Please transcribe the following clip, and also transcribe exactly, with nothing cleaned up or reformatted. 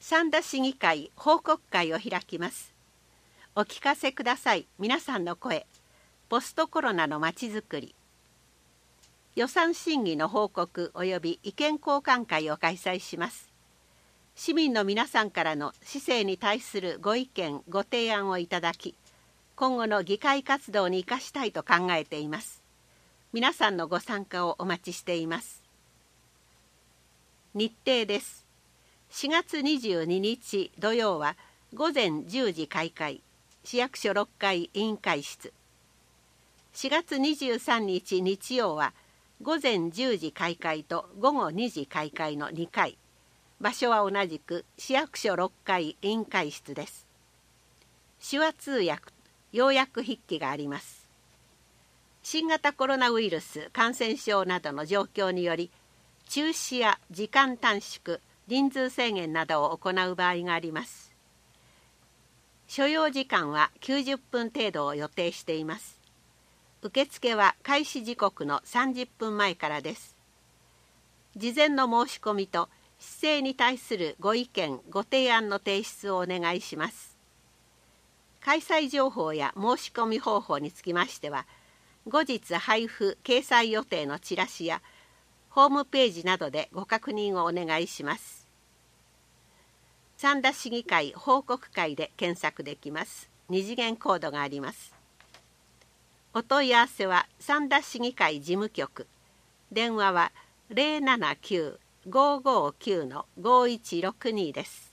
三田市議会報告会を開きます。お聞かせください。皆さんの声。ポストコロナのまちづくり。予算審議の報告及び意見交換会を開催します。市民の皆さんからの市政に対するご意見ご提案をいただき、今後の議会活動に生かしたいと考えています。皆さんのご参加をお待ちしています。日程です。しがつにじゅうににち土曜はごぜんじゅうじ開会、市役所ろっかい委員会室。しがつにじゅうさんにち日曜はごぜんじゅうじ開会とごごにじ開会のにかい。場所は同じく市役所ろっかい委員会室です。手話通訳、要約筆記があります。新型コロナウイルス感染症などの状況により、中止や時間短縮、人数制限などを行う場合があります。所要時間はきゅうじゅっぷん程度を予定しています。受付は開始時刻のさんじゅっぷんまえからです。事前の申し込みと市政に対するご意見ご提案の提出をお願いします。開催情報や申し込み方法につきましては、後日配布掲載予定のチラシやホームページなどでご確認をお願いします。三田市議会報告会で検索できます。二次元コードがあります。お問い合わせは三田市議会事務局。電話は ゼロななきゅう ごーごーきゅう ごーいちろくに です。